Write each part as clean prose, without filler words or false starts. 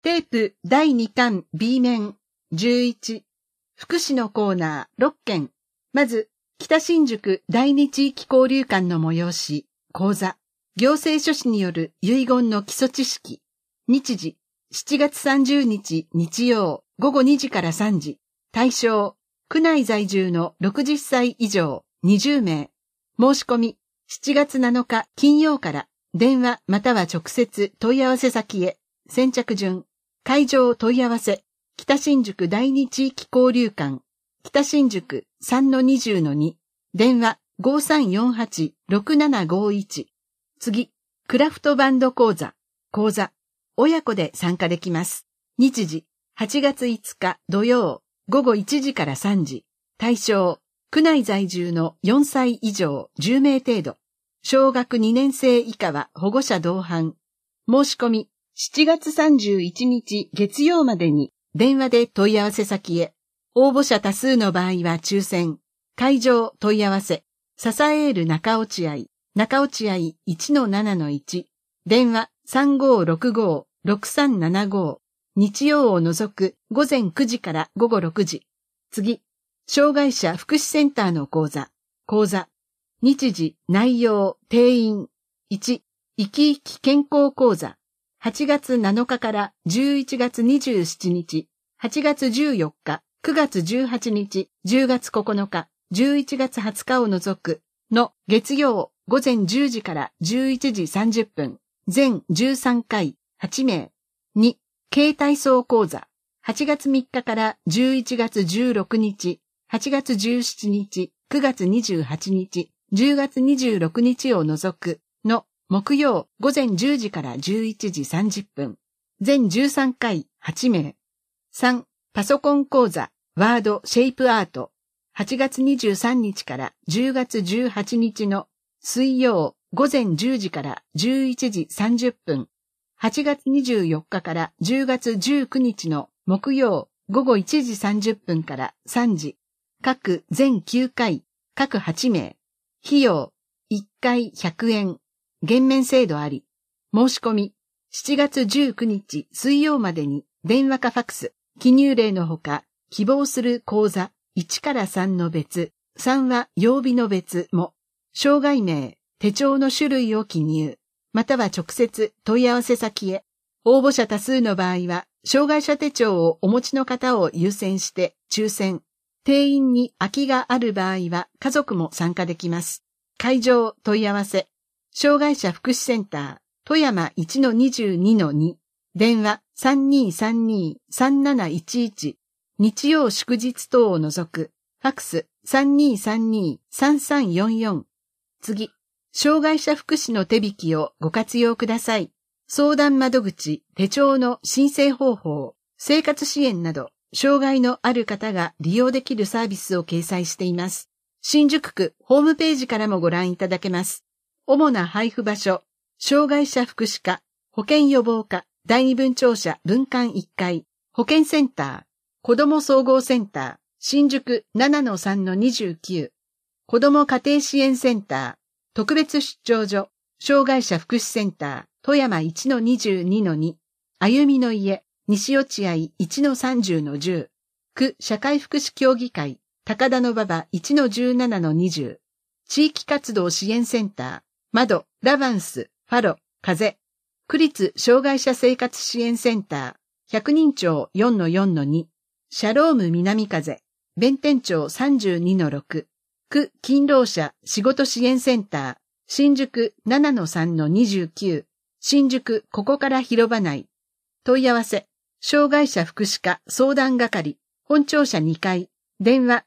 テープ第2巻 B 面11。福祉のコーナー6件。まず、北新宿第二地域交流館の催し、講座、行政書士による遺言の基礎知識。日時、7月30日日曜午後2時から3時。対象、区内在住の60歳以上20名。申し込み、7月7日金曜から電話または直接問い合わせ先へ。先着順。会場問い合わせ。北新宿第二地域交流館。北新宿 3-20-2。電話 5348-6751。次、クラフトバンド講座。講座。親子で参加できます。日時、8月5日土曜午後1時から3時。対象、区内在住の4歳以上10名程度。小学2年生以下は保護者同伴。申し込み、7月31日月曜までに電話で問い合わせ先へ。応募者多数の場合は抽選。会場問い合わせ。笹エール中落合。中落合 1-7-1。電話 3565-6375。日曜を除く午前9時から午後6時。次、障害者福祉センターの講座。講座。日時、内容、定員。1、生き生き健康講座。8月7日から11月27日、8月14日、9月18日、10月9日、11月20日を除くの月曜午前10時から11時30分、全13回、8名。2、軽体操講座。8月3日から11月16日、8月17日、9月28日、10月26日を除くの木曜午前10時から11時30分。全13回8名。3、パソコン講座、ワードシェイプアート。8月23日から10月18日の水曜午前10時から11時30分。8月24日から10月19日の木曜午後1時30分から3時。各全9回、各8名。費用、1回100円。減免制度あり。申し込み、7月19日水曜までに電話かファクス、記入例のほか、希望する講座1から3の別、3は曜日の別も、障害名、手帳の種類を記入、または直接問い合わせ先へ。応募者多数の場合は、障害者手帳をお持ちの方を優先して抽選。定員に空きがある場合は家族も参加できます。会場問い合わせ。障害者福祉センター、富山 1-22-2。電話 3232-3711。日曜祝日等を除く。ファクス 3232-3344。次、障害者福祉の手引きをご活用ください。相談窓口、手帳の申請方法、生活支援など、障害のある方が利用できるサービスを掲載しています。新宿区ホームページからもご覧いただけます。主な配布場所、障害者福祉課、保健予防課、第二分庁舎分館1階、保健センター、子ども総合センター、新宿 7-3-29、子ども家庭支援センター、特別出張所、障害者福祉センター、富山 1-22-2、歩みの家、西落合 1-30-10、区社会福祉協議会、高田馬場 1-17-20、地域活動支援センター、窓、ラバンス、ファロ、風、区立障害者生活支援センター、百人町 4-4-2、シャローム南風、弁天町 32-6、区勤労者仕事支援センター、新宿 7-3-29、新宿ここから広場内。問い合わせ、障害者福祉課相談係、本庁舎2階、電話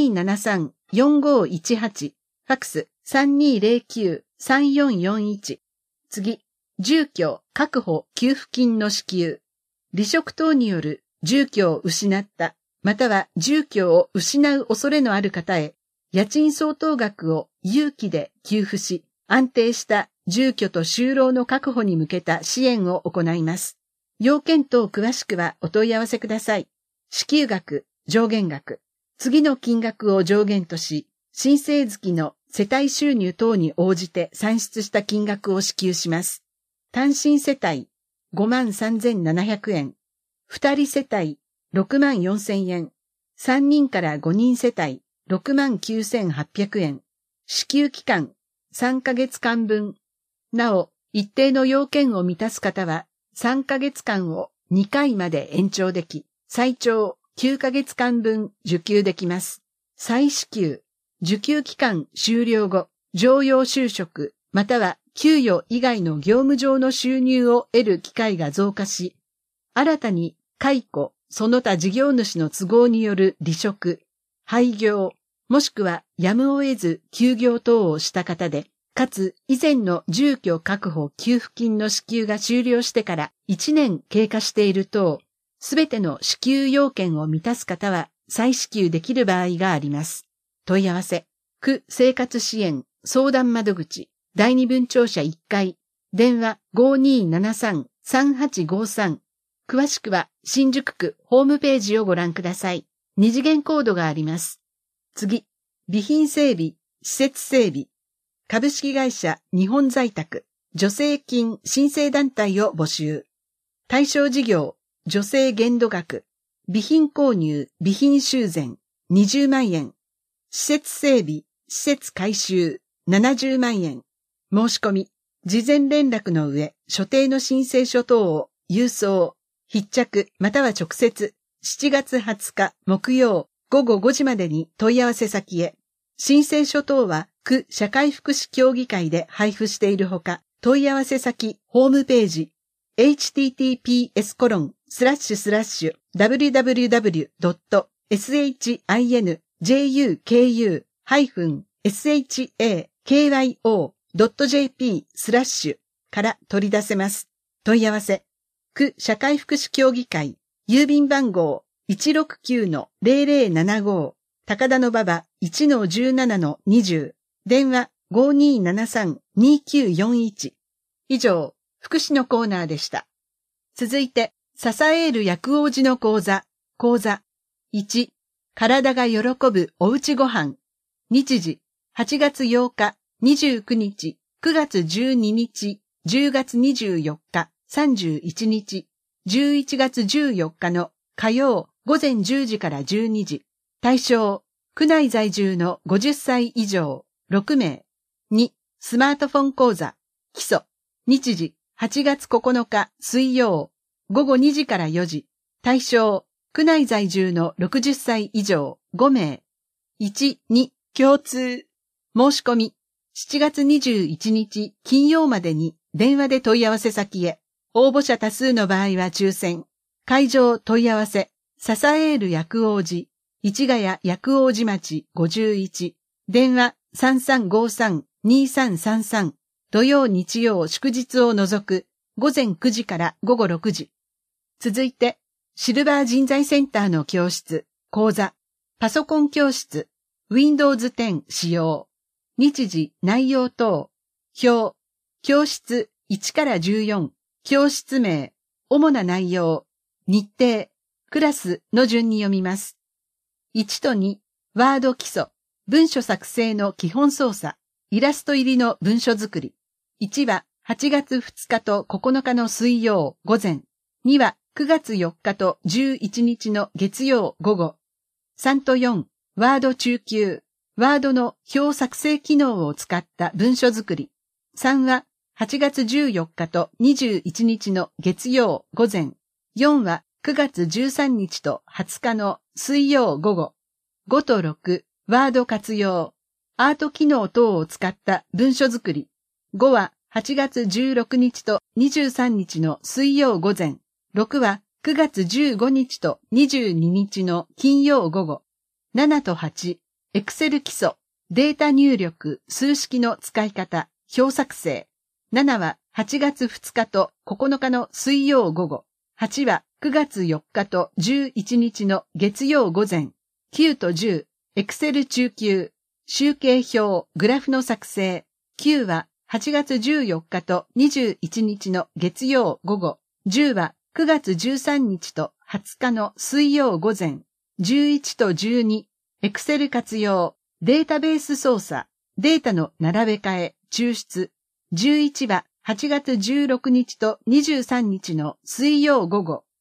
5273-4518、ファクス 3209-3441。次、住居確保給付金の支給。離職等による住居を失った、または住居を失う恐れのある方へ、家賃相当額を有期で給付し、安定した住居と就労の確保に向けた支援を行います。要件等詳しくはお問い合わせください。支給額、上限額。次の金額を上限とし、申請月の世帯収入等に応じて算出した金額を支給します。単身世帯、53,700円。 2人世帯64,000円、3人から5人世帯69,800円、支給期間3ヶ月間分。なお、一定の要件を満たす方は3ヶ月間を2回まで延長でき、最長9ヶ月間分受給できます。再支給、受給期間終了後、常用就職、または給与以外の業務上の収入を得る機会が増加し、新たに解雇、その他事業主の都合による離職、廃業、もしくはやむを得ず休業等をした方で、かつ以前の住居確保給付金の支給が終了してから1年経過している等、すべての支給要件を満たす方は再支給できる場合があります。問い合わせ、区生活支援相談窓口、第二分庁舎1階、電話 5273-3853。詳しくは新宿区ホームページをご覧ください。二次元コードがあります。次、備品整備、施設整備。株式会社日本在宅、助成金申請団体を募集。対象事業、助成限度額、備品購入、備品修繕、20万円。施設整備、施設改修、70万円。申し込み、事前連絡の上、所定の申請書等を郵送、必着または直接、7月20日木曜午後5時までに問い合わせ先へ。申請書等は区社会福祉協議会で配布しているほか、問い合わせ先ホームページ https://www.shinjuku-shakyo.jp/ から取り出せます。問い合わせ区社会福祉協議会郵便番号 169-0075 高田馬場 1-17-20 電話 5273-2941。 以上、福祉のコーナーでした。続いて、支える薬王子の講座。講座1、体が喜ぶおうちごはん。日時8月8日、29日、9月12日、10月24日、31日、11月14日の火曜午前10時から12時。対象、区内在住の50歳以上6名。2、スマートフォン講座、基礎。日時、8月9日水曜、午後2時から4時。対象、区内在住の60歳以上5名。1、2、共通。申し込み、7月21日金曜までに電話で問い合わせ先へ。応募者多数の場合は抽選。会場問い合わせ、支える薬王子、市ヶ谷薬王子町51。電話3353-2333。土曜日曜祝日を除く午前9時から午後6時。続いて、シルバー人材センターの教室、講座、パソコン教室、Windows 10使用。日時、内容等、表、教室1から14、教室名、主な内容、日程、クラスの順に読みます。1と2、ワード基礎、文書作成の基本操作、イラスト入りの文書作り。1は8月2日と9日の水曜午前。2は9月4日と11日の月曜午後。3と4、ワード中級、ワードの表作成機能を使った文書作り。3は8月14日と21日の月曜午前。4は9月13日と20日の水曜午後。5と6、ワード活用、アート機能等を使った文書作り。5は8月16日と23日の水曜午前。6は9月15日と22日の金曜午後。7と8、Excel 基礎、データ入力、数式の使い方、表作成。7は8月2日と9日の水曜午後。8は9月4日と11日の月曜午前。9と10、Excel 中級、集計表、グラフの作成。9は8月14日と21日の月曜午後。10は9月13日と20日の水曜午前。11と12、Excel 活用、データベース操作、データの並べ替え、抽出。11は8月16日と23日の水曜午後。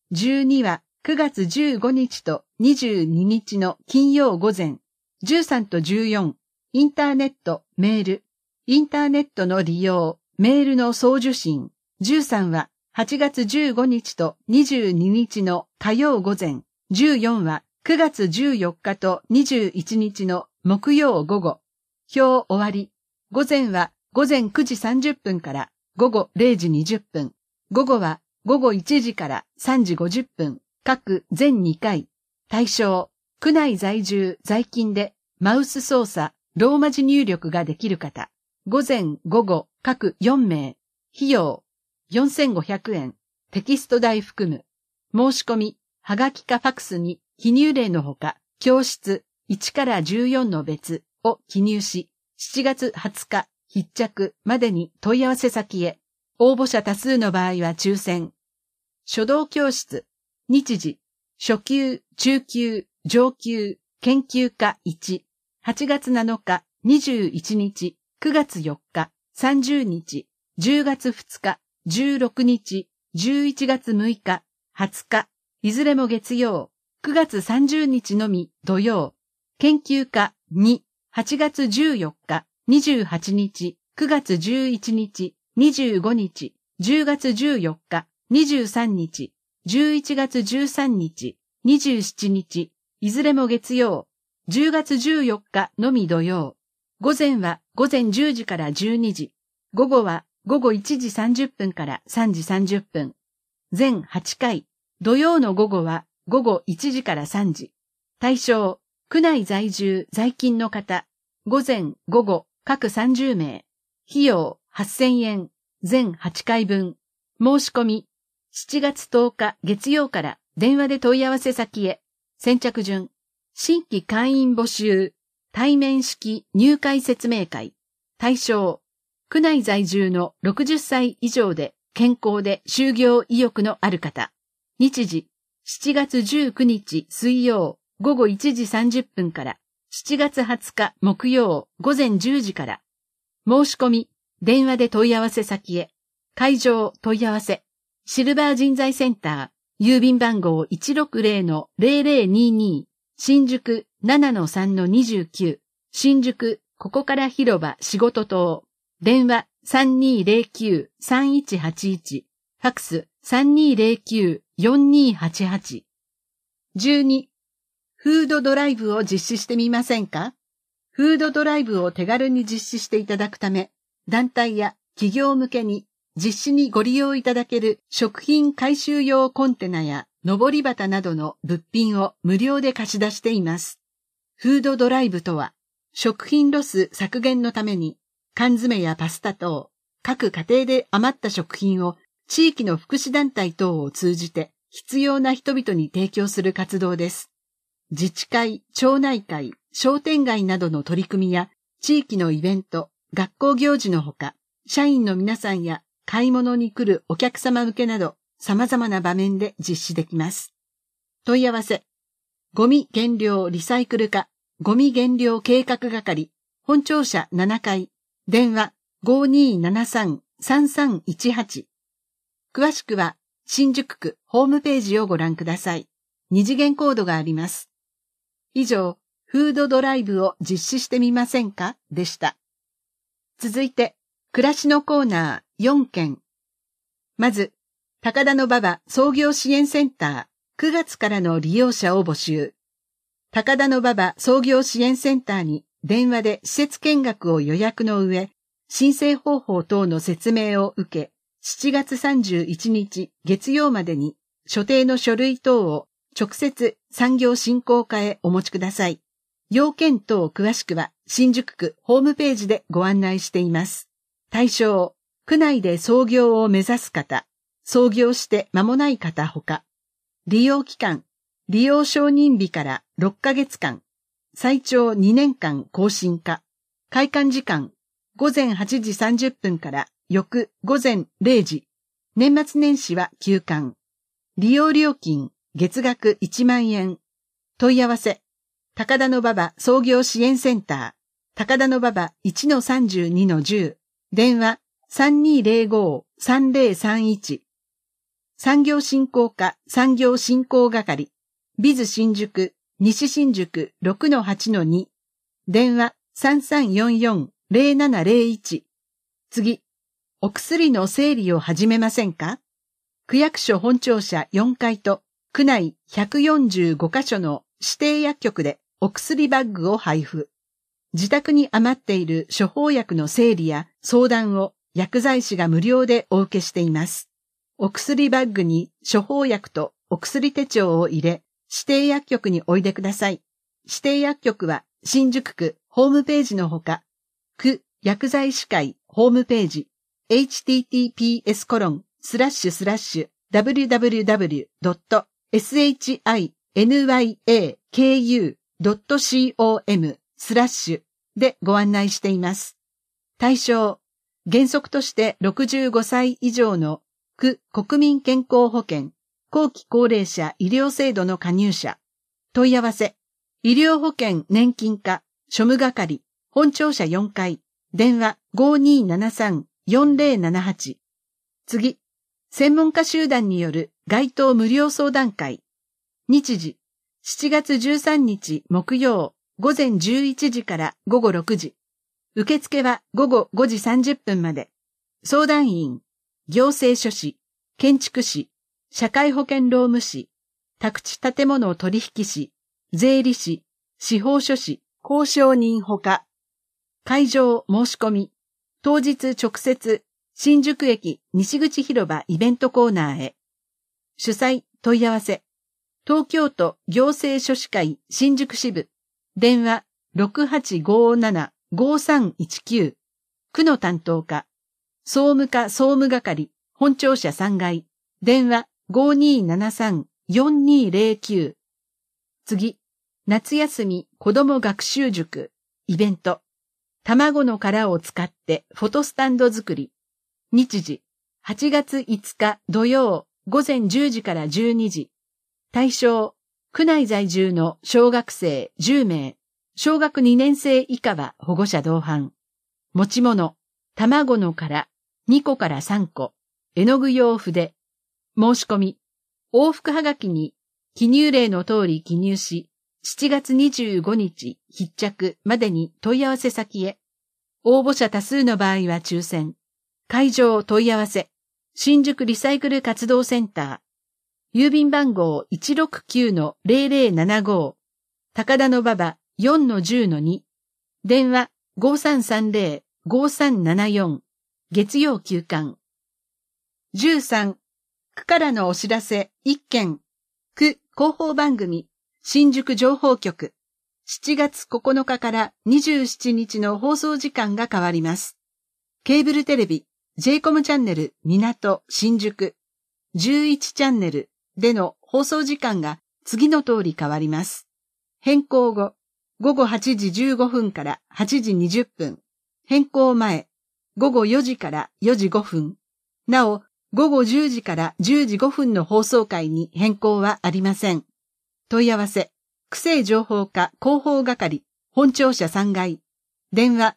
12は9月15日と22日の金曜午前。13と14、インターネット、メール。インターネットの利用、メールの送受信。13は8月15日と22日の火曜午前。14は9月14日と21日の木曜午後。表終わり。午前は午前9時30分から午後0時20分。午後は午後1時から3時50分。各全2回。対象、区内在住在勤でマウス操作、ローマ字入力ができる方。午前午後各4名。費用、4500円。テキスト代含む。申し込み、はがきかファクスに記入例のほか、教室1から14の別を記入し、7月20日必着までに問い合わせ先へ。応募者多数の場合は抽選。書道教室、日時、初級、中級、上級、研究科1、8月7日、21日、9月4日、30日、10月2日、16日、11月6日、20日、いずれも月曜、9月30日のみ土曜、研究科2、8月14日、28日、9月11日、25日、10月14日、23日、11月13日、27日、いずれも月曜、10月14日のみ土曜。午前は午前10時から12時、午後は午後1時30分から3時30分。全8回、土曜の午後は午後1時から3時。対象、区内在住在勤の方、午前午後各30名。費用8000円、全8回分。申し込み、7月10日月曜から電話で問い合わせ先へ。先着順。新規会員募集。対面式入会説明会。対象。区内在住の60歳以上で健康で就業意欲のある方。日時。7月19日水曜午後1時30分から7月20日木曜午前10時から。申し込み。電話で問い合わせ先へ。会場問い合わせ。シルバー人材センター、郵便番号 160-0022、新宿 7-3-29、新宿ここから広場仕事棟、電話 3209-3181、ファクス 3209-4288。12、フードドライブを実施してみませんか？フードドライブを手軽に実施していただくため、団体や企業向けに実施にご利用いただける食品回収用コンテナや上り旗などの物品を無料で貸し出しています。フードドライブとは、食品ロス削減のために缶詰やパスタ等、各家庭で余った食品を地域の福祉団体等を通じて必要な人々に提供する活動です。自治会、町内会、商店街などの取り組みや地域のイベント、学校行事のほか、社員の皆さんや買い物に来るお客様向けなど様々な場面で実施できます。問い合わせ。ゴミ減量リサイクル課、ゴミ減量計画係、本庁舎7階、電話 5273-3318。詳しくは新宿区ホームページをご覧ください。2次元コードがあります。以上、フードドライブを実施してみませんかでした。続いて、暮らしのコーナー4件。まず、高田馬場創業支援センター9月からの利用者を募集。高田馬場創業支援センターに電話で施設見学を予約の上、申請方法等の説明を受け、7月31日月曜までに所定の書類等を直接産業振興課へお持ちください。要件等詳しくは新宿区ホームページでご案内しています。対象、区内で創業を目指す方、創業して間もない方ほか、利用期間、利用承認日から6ヶ月間、最長2年間更新可、開館時間、午前8時30分から翌午前0時、年末年始は休館、利用料金、月額1万円、問い合わせ、高田馬場創業支援センター、高田馬場 1-32-10、電話 3205-3031。 産業振興課産業振興係、ビズ新宿、西新宿 6-8-2、電話 3344-0701。次、お薬の整理を始めませんか？区役所本庁舎4階と区内145カ所の指定薬局でお薬バッグを配布。自宅に余っている処方薬の整理や相談を薬剤師が無料でお受けしています。お薬バッグに処方薬とお薬手帳を入れ、指定薬局においでください。指定薬局は新宿区ホームページのほか、区薬剤師会ホームページ、https://www.shinyakaku.com/ でご案内しています。対象、原則として65歳以上の区国民健康保険後期高齢者医療制度の加入者。問い合わせ、医療保険年金課庶務係本庁舎4階、電話 5273-4078。次、専門家集団による街頭無料相談会。日時、7月13日木曜午前11時から午後6時。受付は午後5時30分まで。相談員、行政書士、建築士、社会保険労務士、宅地建物取引士、税理士、司法書士、交渉人ほか。会場申し込み。当日直接、新宿駅西口広場イベントコーナーへ。主催問い合わせ。東京都行政書士会新宿支部。電話 6857-5319。区の担当課。総務課総務係本庁舎3階。電話 5273-4209。次、夏休み子ども学習塾。イベント。卵の殻を使ってフォトスタンド作り。日時、8月5日土曜午前10時から12時。対象、区内在住の小学生10名、小学2年生以下は保護者同伴。持ち物、卵の殻2個から3個、絵の具用筆。申し込み、往復はがきに記入例の通り記入し、7月25日必着までに問い合わせ先へ。応募者多数の場合は抽選。会場問い合わせ。新宿リサイクル活動センター。郵便番号 169-0075。高田馬場 4-10-2。電話 5330-5374。月曜休館。13. 区からのお知らせ1件。区広報番組。新宿情報局。7月9日から27日の放送時間が変わります。ケーブルテレビ、j コムチャンネル、港、新宿、11チャンネルでの放送時間が次の通り変わります。変更後、午後8時15分から8時20分。変更前、午後4時から4時5分。なお、午後10時から10時5分の放送回に変更はありません。問い合わせ、区政情報課広報係、本庁舎3階。電話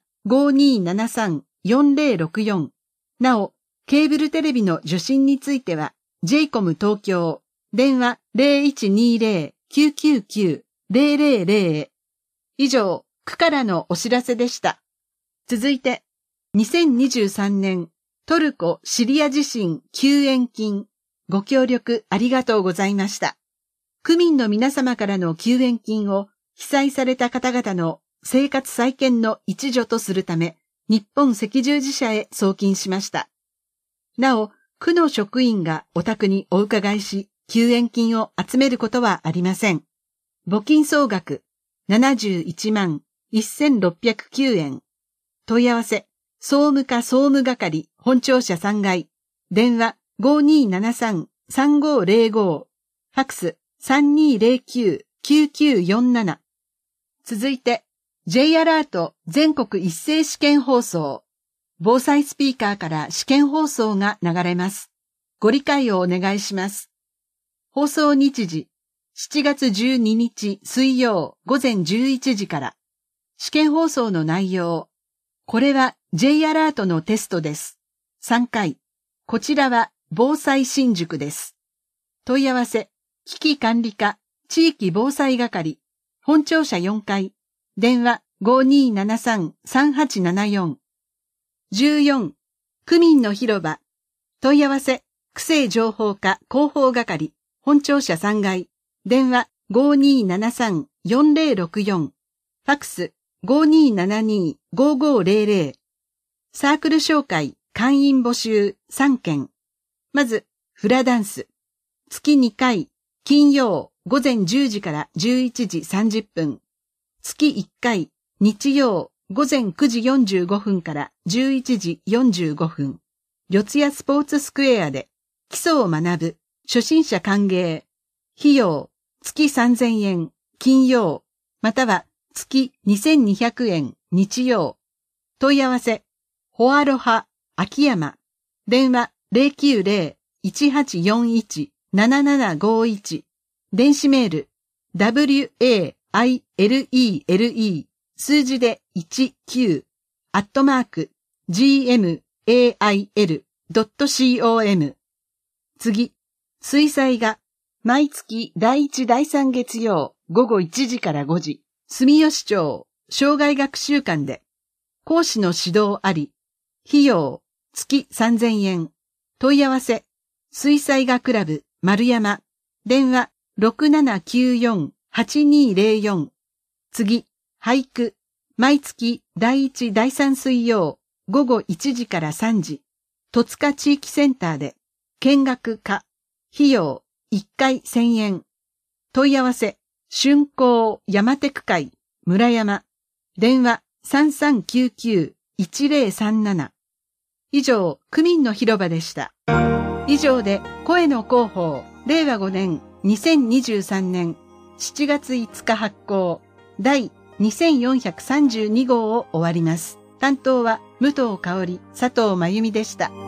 5273-4064。なお、ケーブルテレビの受信については、j コム東京、電話 0120-999-000 へ。以上、区からのお知らせでした。続いて、2023年トルコ・シリア地震救援金、ご協力ありがとうございました。区民の皆様からの救援金を被災された方々の生活再建の一助とするため、日本赤十字社へ送金しました。なお、区の職員がお宅にお伺いし、救援金を集めることはありません。募金総額71万1609円。問い合わせ、総務課総務係本庁舎3階。電話 5273-3505。ファクス 3209-9947。続いて、J アラート全国一斉試験放送。防災スピーカーから試験放送が流れます。ご理解をお願いします。放送日時、7月12日水曜午前11時から。試験放送の内容。これは J アラートのテストです。3回。こちらは防災新宿です。問い合わせ、危機管理課、地域防災係、本庁舎4階、電話 5273-3874。14、区民の広場、問い合わせ、区政情報課広報係、本庁舎3階、電話 5273-4064。ファックス 5272-5500。サークル紹介、会員募集3件。まず、フラダンス。月2回、金曜午前10時から11時30分。月1回、日曜午前9時45分から11時45分。四谷スポーツスクエアで基礎を学ぶ、初心者歓迎。費用、月3000円、金曜、または月2200円、日曜。問い合わせ、ホアロハ、秋山。電話090-1841-7751。電子メール、WAILELE、数字で19、@gmail.com。次、水彩画。毎月第1第3月曜午後1時から5時、住吉町生涯学習館で、講師の指導あり、費用、月3000円。問い合わせ、水彩画クラブ丸山。電話6794-8204。次、俳句。毎月第1第3水曜午後1時から3時、戸塚地域センターで、見学可。費用、1回1000円。問い合わせ、春光山テク会村山。電話3399-1037。以上、区民の広場でした。以上で、声の広報、令和5年2023年7月5日発行、第2432号を終わります。担当は、武藤香織、佐藤真由美でした。